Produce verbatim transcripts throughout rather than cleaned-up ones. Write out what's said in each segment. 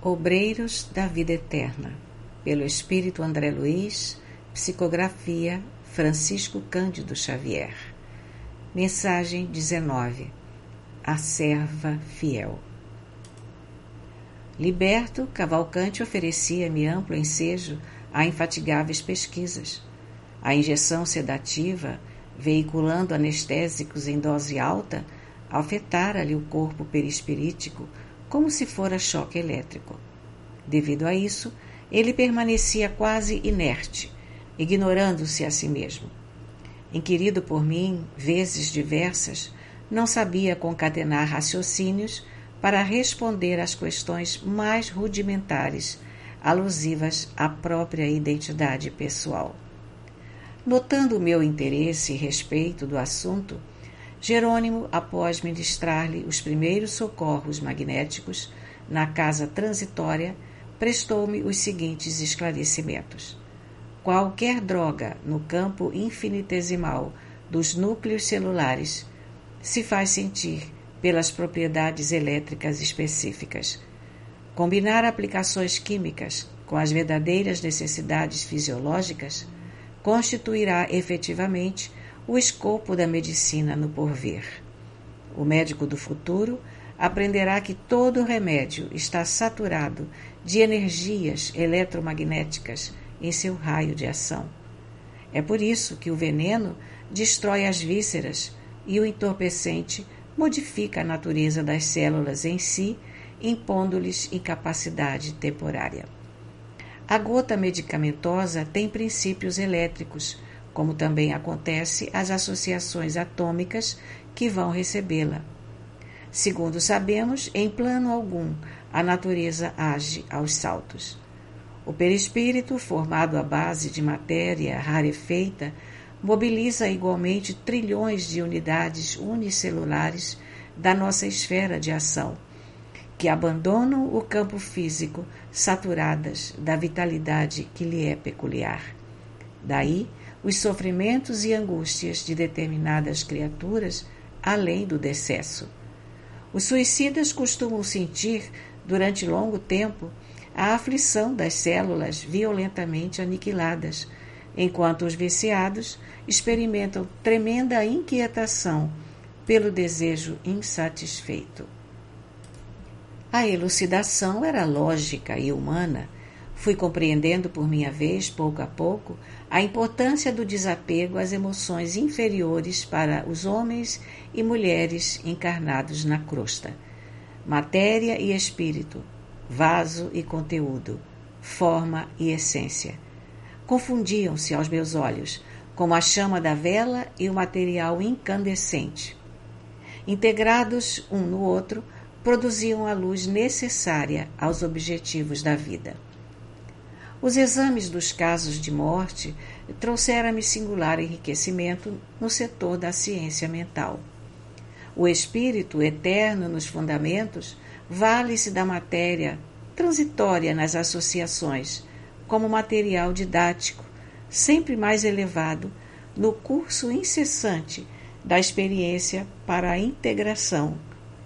Obreiros da Vida Eterna, pelo Espírito André Luiz, psicografia Francisco Cândido Xavier. Mensagem dezenove. A serva fiel. Liberto, Cavalcante oferecia-me amplo ensejo a infatigáveis pesquisas. A injeção sedativa, veiculando anestésicos em dose alta, afetara-lhe o corpo perispirítico como se fora choque elétrico. Devido a isso, ele permanecia quase inerte, ignorando-se a si mesmo. Inquirido por mim, vezes diversas, não sabia concatenar raciocínios para responder às questões mais rudimentares, alusivas à própria identidade pessoal. Notando o meu interesse e respeito do assunto, Jerônimo, após ministrar-lhe os primeiros socorros magnéticos na casa transitória, prestou-me os seguintes esclarecimentos. Qualquer droga no campo infinitesimal dos núcleos celulares se faz sentir pelas propriedades elétricas específicas. Combinar aplicações químicas com as verdadeiras necessidades fisiológicas constituirá efetivamente o escopo da medicina no porvir. O médico do futuro aprenderá que todo remédio está saturado de energias eletromagnéticas em seu raio de ação. É por isso que o veneno destrói as vísceras e o entorpecente modifica a natureza das células em si, impondo-lhes incapacidade temporária. A gota medicamentosa tem princípios elétricos, como também acontece às associações atômicas que vão recebê-la. Segundo sabemos, em plano algum, a natureza age aos saltos. O perispírito, formado à base de matéria rarefeita, mobiliza igualmente trilhões de unidades unicelulares da nossa esfera de ação, que abandonam o campo físico saturadas da vitalidade que lhe é peculiar. Daí, os sofrimentos e angústias de determinadas criaturas além do decesso. Os suicidas costumam sentir, durante longo tempo, a aflição das células violentamente aniquiladas, enquanto os viciados experimentam tremenda inquietação pelo desejo insatisfeito. A elucidação era lógica e humana. Fui compreendendo por minha vez, pouco a pouco, a importância do desapego às emoções inferiores para os homens e mulheres encarnados na crosta. Matéria e espírito, vaso e conteúdo, forma e essência. Confundiam-se aos meus olhos, como a chama da vela e o material incandescente. Integrados um no outro, produziam a luz necessária aos objetivos da vida. Os exames dos casos de morte trouxeram-me singular enriquecimento no setor da ciência mental. O espírito eterno nos fundamentos vale-se da matéria transitória nas associações, como material didático, sempre mais elevado no curso incessante da experiência para a integração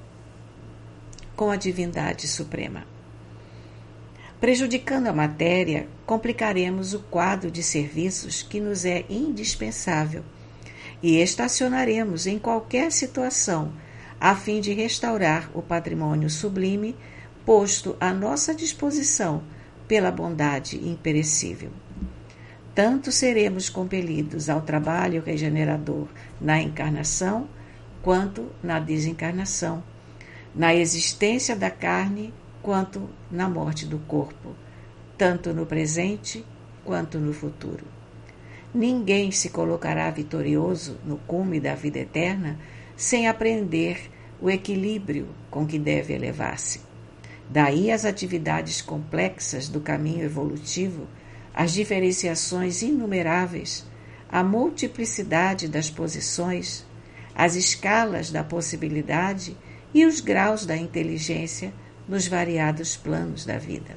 com a divindade suprema. Prejudicando a matéria, complicaremos o quadro de serviços que nos é indispensável e estacionaremos em qualquer situação a fim de restaurar o patrimônio sublime posto à nossa disposição pela bondade imperecível. Tanto seremos compelidos ao trabalho regenerador na encarnação quanto na desencarnação, na existência da carne quanto na morte do corpo, tanto no presente quanto no futuro. Ninguém se colocará vitorioso no cume da vida eterna sem aprender o equilíbrio com que deve elevar-se. Daí as atividades complexas do caminho evolutivo, as diferenciações inumeráveis, a multiplicidade das posições, as escalas da possibilidade e os graus da inteligência nos variados planos da vida.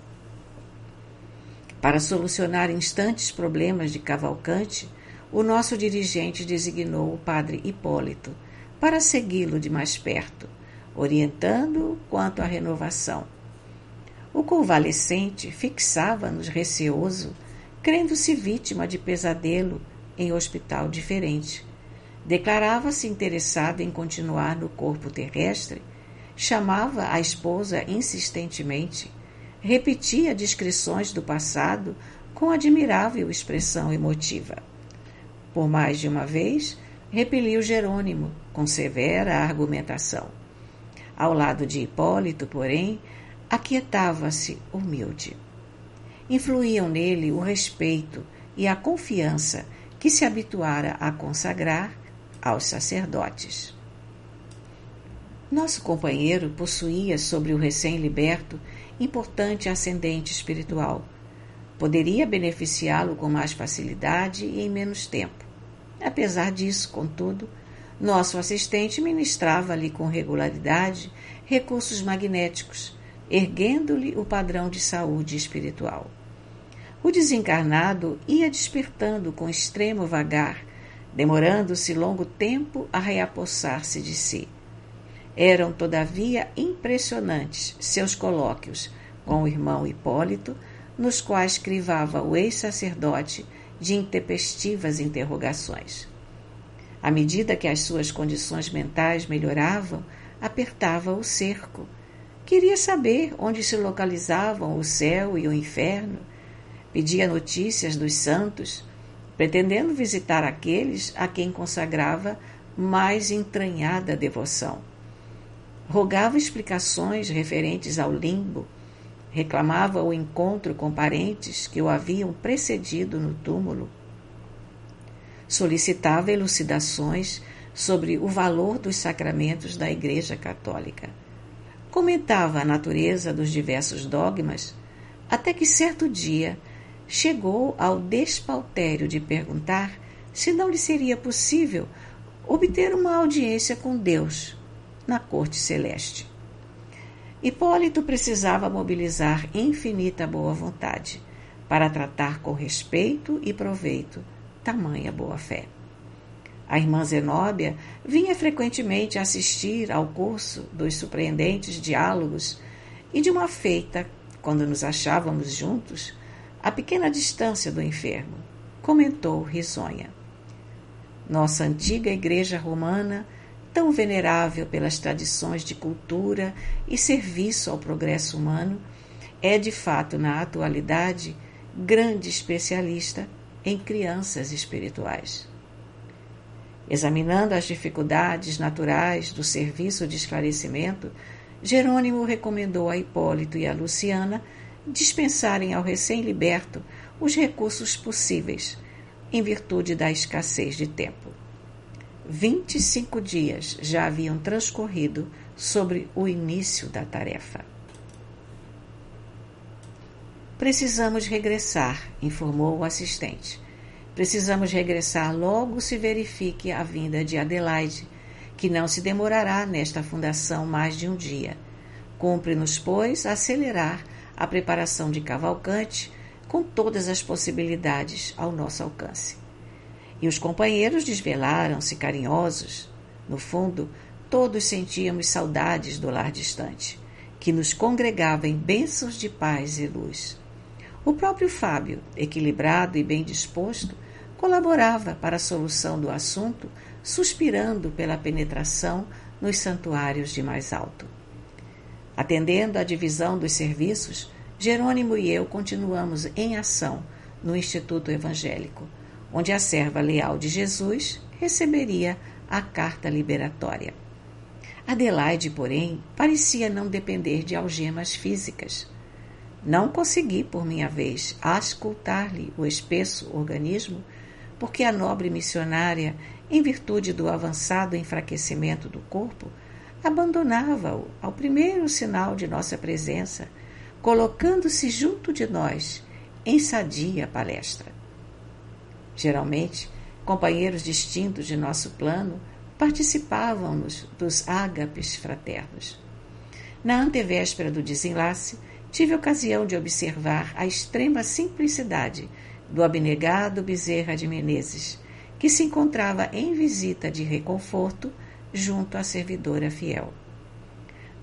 Para solucionar instantes problemas de Cavalcante, o nosso dirigente designou o padre Hipólito para segui-lo de mais perto, orientando-o quanto à renovação. O convalescente fixava-nos receoso, crendo-se vítima de pesadelo em hospital diferente. Declarava-se interessado em continuar no corpo terrestre, chamava a esposa insistentemente, repetia descrições do passado com admirável expressão emotiva. Por mais de uma vez, repeliu Jerônimo com severa argumentação. Ao lado de Hipólito, porém, aquietava-se humilde. Influíam nele o respeito e a confiança que se habituara a consagrar aos sacerdotes. Nosso companheiro possuía sobre o recém-liberto importante ascendente espiritual. Poderia beneficiá-lo com mais facilidade e em menos tempo. Apesar disso, contudo, nosso assistente ministrava-lhe com regularidade recursos magnéticos, erguendo-lhe o padrão de saúde espiritual. O desencarnado ia despertando com extremo vagar, demorando-se longo tempo a reapossar-se de si. Eram, todavia, impressionantes seus colóquios com o irmão Hipólito, nos quais crivava o ex-sacerdote de intempestivas interrogações. À medida que as suas condições mentais melhoravam, apertava o cerco. Queria saber onde se localizavam o céu e o inferno. Pedia notícias dos santos, pretendendo visitar aqueles a quem consagrava mais entranhada devoção. Rogava explicações referentes ao limbo, reclamava o encontro com parentes que o haviam precedido no túmulo. Solicitava elucidações sobre o valor dos sacramentos da Igreja Católica. Comentava a natureza dos diversos dogmas, até que certo dia chegou ao despautério de perguntar se não lhe seria possível obter uma audiência com Deus na corte celeste. Hipólito precisava mobilizar infinita boa vontade para tratar com respeito e proveito tamanha boa-fé. A irmã Zenóbia vinha frequentemente assistir ao curso dos surpreendentes diálogos e de uma feita, quando nos achávamos juntos, a pequena distância do enfermo, comentou risonha. Nossa antiga igreja romana, tão venerável pelas tradições de cultura e serviço ao progresso humano, é de fato, na atualidade, grande especialista em crianças espirituais. Examinando as dificuldades naturais do serviço de esclarecimento, Jerônimo recomendou a Hipólito e a Luciana dispensarem ao recém-liberto os recursos possíveis, em virtude da escassez de tempo. Vinte e cinco dias já haviam transcorrido sobre o início da tarefa. Precisamos regressar, informou o assistente. Precisamos regressar logo se verifique a vinda de Adelaide, que não se demorará nesta fundação mais de um dia. Cumpre-nos, pois, acelerar a preparação de Cavalcante com todas as possibilidades ao nosso alcance. E os companheiros desvelaram-se carinhosos. No fundo, todos sentíamos saudades do lar distante, que nos congregava em bênçãos de paz e luz. O próprio Fábio, equilibrado e bem disposto, colaborava para a solução do assunto, suspirando pela penetração nos santuários de mais alto. Atendendo à divisão dos serviços, Jerônimo e eu continuamos em ação no Instituto Evangélico, onde a serva leal de Jesus receberia a carta liberatória. Adelaide, porém, parecia não depender de algemas físicas. Não consegui, por minha vez, auscultar-lhe o espesso organismo, porque a nobre missionária, em virtude do avançado enfraquecimento do corpo, abandonava-o ao primeiro sinal de nossa presença, colocando-se junto de nós, em sadia palestra. Geralmente, companheiros distintos de nosso plano participavam-nos dos ágapes fraternos. Na antevéspera do desenlace, tive ocasião de observar a extrema simplicidade do abnegado Bezerra de Menezes, que se encontrava em visita de reconforto junto à servidora fiel.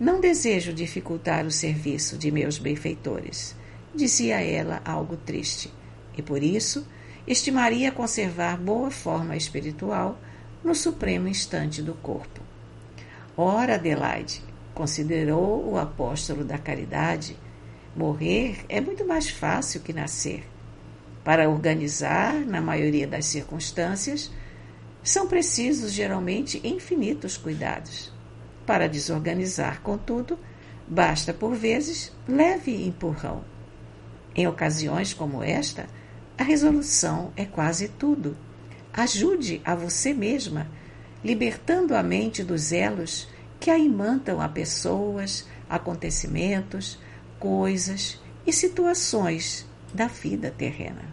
Não desejo dificultar o serviço de meus benfeitores, dizia ela algo triste, e por isso estimaria conservar boa forma espiritual no supremo instante do corpo. Ora, Adelaide, considerou o apóstolo da caridade, morrer é muito mais fácil que nascer. Para organizar, na maioria das circunstâncias, são precisos geralmente infinitos cuidados. Para desorganizar, contudo, basta por vezes leve empurrão. Em ocasiões como esta, a resolução é quase tudo. Ajude a você mesma, libertando a mente dos elos que a imantam a pessoas, acontecimentos, coisas e situações da vida terrena.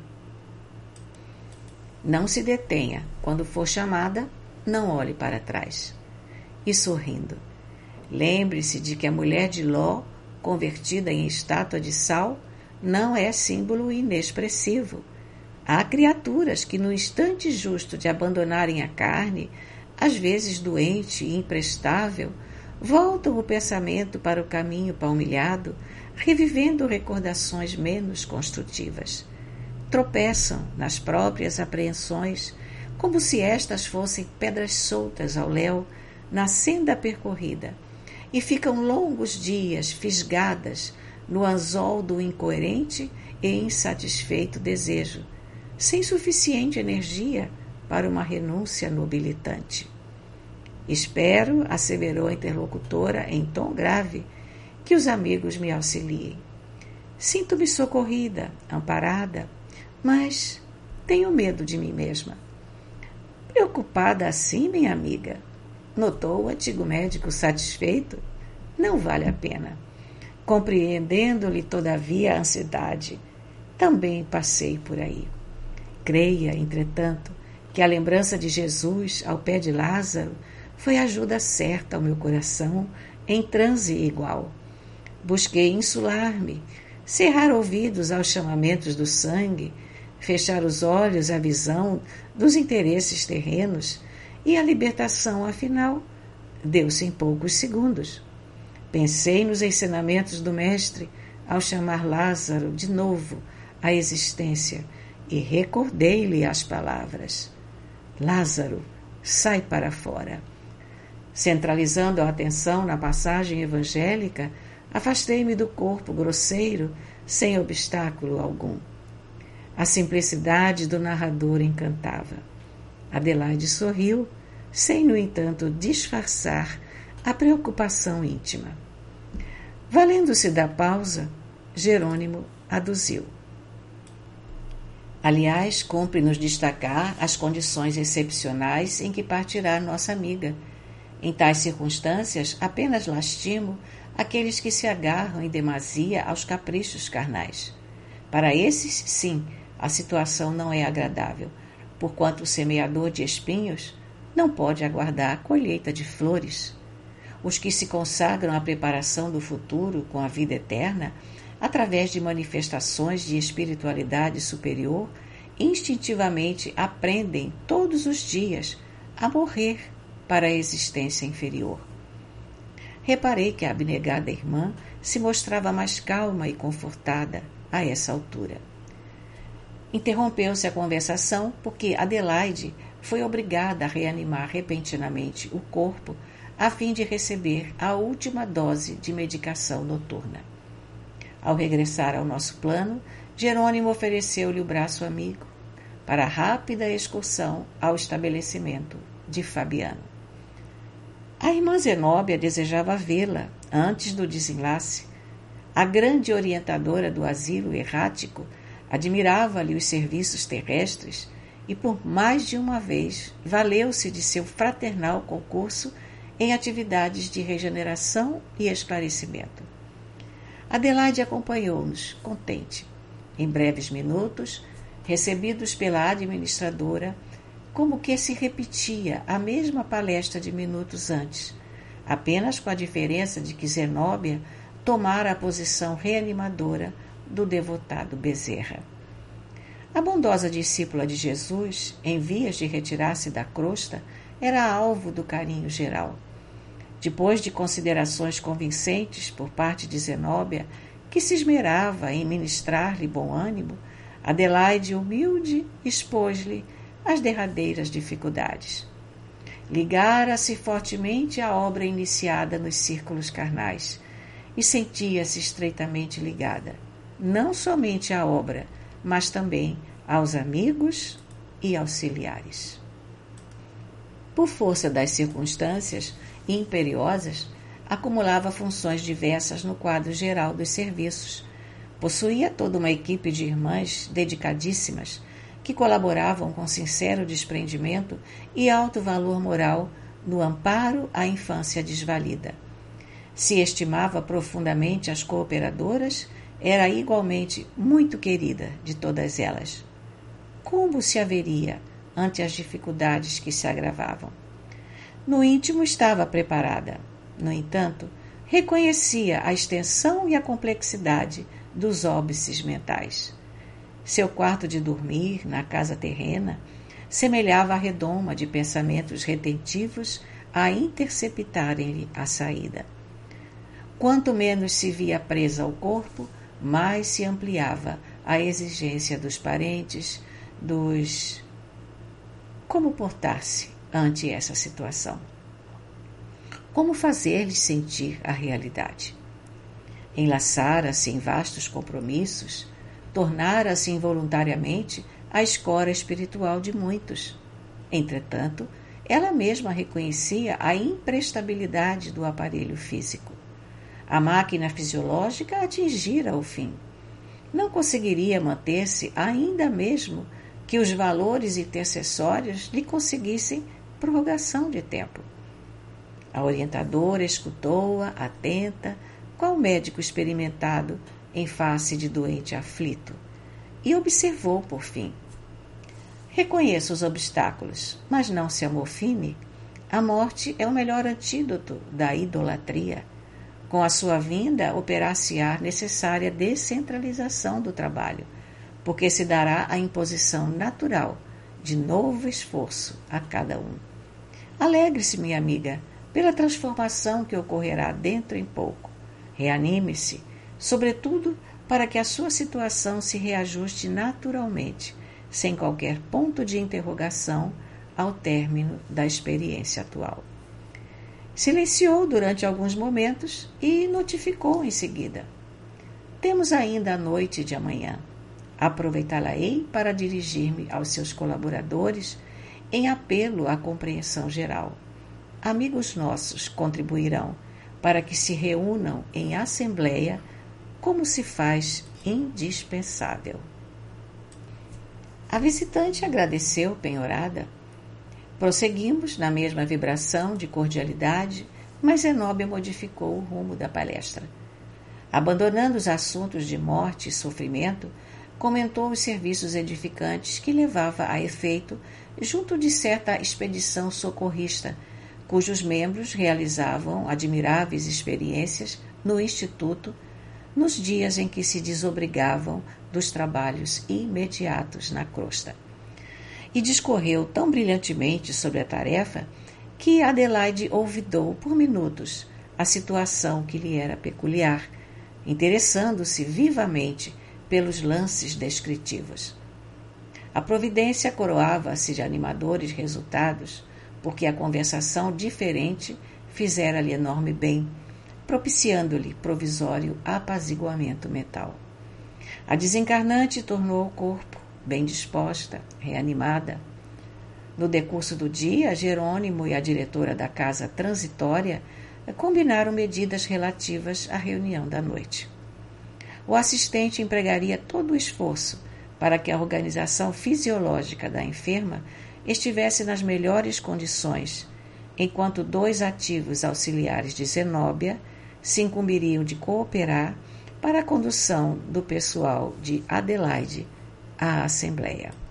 Não se detenha. Quando for chamada, não olhe para trás. E sorrindo, lembre-se de que a mulher de Ló, convertida em estátua de sal, não é símbolo inexpressivo. Há criaturas que, no instante justo de abandonarem a carne, às vezes doente e imprestável, voltam o pensamento para o caminho palmilhado, revivendo recordações menos construtivas. Tropeçam nas próprias apreensões, como se estas fossem pedras soltas ao léu na senda percorrida, e ficam longos dias fisgadas no anzol do incoerente e insatisfeito desejo, sem suficiente energia para uma renúncia nobilitante. Espero, asseverou a interlocutora em tom grave, que os amigos me auxiliem. Sinto-me socorrida, amparada, mas tenho medo de mim mesma. Preocupada assim, minha amiga? Notou o antigo médico satisfeito? Não vale a pena. Compreendendo-lhe, todavia, a ansiedade, também passei por aí. Creia, entretanto, que a lembrança de Jesus ao pé de Lázaro foi a ajuda certa ao meu coração em transe igual. Busquei insular-me, cerrar ouvidos aos chamamentos do sangue, fechar os olhos à visão dos interesses terrenos, e a libertação, afinal, deu-se em poucos segundos. Pensei nos ensinamentos do Mestre ao chamar Lázaro de novo à existência e recordei-lhe as palavras: Lázaro, sai para fora. Centralizando a atenção na passagem evangélica, afastei-me do corpo grosseiro sem obstáculo algum. A simplicidade do narrador encantava. Adelaide sorriu, sem, no entanto, disfarçar a preocupação íntima. Valendo-se da pausa, Jerônimo aduziu. Aliás, cumpre-nos destacar as condições excepcionais em que partirá nossa amiga. Em tais circunstâncias, apenas lastimo aqueles que se agarram em demasia aos caprichos carnais. Para esses, sim, a situação não é agradável, porquanto o semeador de espinhos não pode aguardar a colheita de flores. Os que se consagram à preparação do futuro com a vida eterna, através de manifestações de espiritualidade superior, instintivamente aprendem todos os dias a morrer para a existência inferior. Reparei que a abnegada irmã se mostrava mais calma e confortada a essa altura. Interrompeu-se a conversação porque Adelaide foi obrigada a reanimar repentinamente o corpo a fim de receber a última dose de medicação noturna. Ao regressar ao nosso plano, Jerônimo ofereceu-lhe o braço amigo para a rápida excursão ao estabelecimento de Fabiano. A irmã Zenóbia desejava vê-la antes do desenlace. A grande orientadora do asilo errático admirava-lhe os serviços terrestres e por mais de uma vez valeu-se de seu fraternal concurso em atividades de regeneração e esclarecimento. Adelaide acompanhou-nos, contente. Em breves minutos, recebidos pela administradora, como que se repetia a mesma palestra de minutos antes, apenas com a diferença de que Zenóbia tomara a posição reanimadora do devotado Bezerra. A bondosa discípula de Jesus, em vias de retirar-se da crosta, era alvo do carinho geral. Depois de considerações convincentes por parte de Zenóbia, que se esmerava em ministrar-lhe bom ânimo, Adelaide, humilde, expôs-lhe as derradeiras dificuldades. Ligara-se fortemente à obra iniciada nos círculos carnais e sentia-se estreitamente ligada, não somente à obra, mas também aos amigos e auxiliares. Por força das circunstâncias imperiosas, acumulava funções diversas no quadro geral dos serviços. Possuía toda uma equipe de irmãs dedicadíssimas que colaboravam com sincero desprendimento e alto valor moral no amparo à infância desvalida. Se estimava profundamente as cooperadoras, era igualmente muito querida de todas elas. Como se haveria ante as dificuldades que se agravavam? No íntimo estava preparada. No entanto, reconhecia a extensão e a complexidade dos óbices mentais. Seu quarto de dormir, na casa terrena, semelhava a redoma de pensamentos retentivos a interceptarem-lhe a saída. Quanto menos se via presa ao corpo, mais se ampliava a exigência dos parentes, dos... Como portar-se ante essa situação? Como fazer-lhes sentir a realidade? Enlaçara-se em vastos compromissos, tornara-se involuntariamente a escora espiritual de muitos. Entretanto, ela mesma reconhecia a imprestabilidade do aparelho físico. A máquina fisiológica atingira o fim. Não conseguiria manter-se ainda mesmo que os valores intercessórios lhe conseguissem prorrogação de tempo. A orientadora escutou-a, atenta, qual médico experimentado em face de doente aflito, e observou por fim. Reconheça os obstáculos, mas não se amofine. A morte é o melhor antídoto da idolatria. Com a sua vinda, operar-se-á necessária descentralização do trabalho, porque se dará a imposição natural de novo esforço a cada um. Alegre-se, minha amiga, pela transformação que ocorrerá dentro em pouco. Reanime-se, sobretudo para que a sua situação se reajuste naturalmente, sem qualquer ponto de interrogação ao término da experiência atual. Silenciou durante alguns momentos e notificou em seguida. Temos ainda a noite de amanhã. Aproveitá-la-ei para dirigir-me aos seus colaboradores em apelo à compreensão geral. Amigos nossos contribuirão para que se reúnam em assembleia como se faz indispensável. A visitante agradeceu penhorada. Prosseguimos na mesma vibração de cordialidade, mas Zenóbia modificou o rumo da palestra. Abandonando os assuntos de morte e sofrimento, comentou os serviços edificantes que levava a efeito junto de certa expedição socorrista, cujos membros realizavam admiráveis experiências no Instituto nos dias em que se desobrigavam dos trabalhos imediatos na crosta. E discorreu tão brilhantemente sobre a tarefa que Adelaide olvidou por minutos a situação que lhe era peculiar, interessando-se vivamente pelos lances descritivos. A providência coroava-se de animadores resultados, porque a conversação diferente fizera-lhe enorme bem, propiciando-lhe provisório apaziguamento mental. A desencarnante tornou ao corpo, bem disposta, reanimada. No decurso do dia, Jerônimo e a diretora da casa transitória combinaram medidas relativas à reunião da noite. O assistente empregaria todo o esforço para que a organização fisiológica da enferma estivesse nas melhores condições, enquanto dois ativos auxiliares de Zenóbia se incumbiriam de cooperar para a condução do pessoal de Adelaide à Assembleia.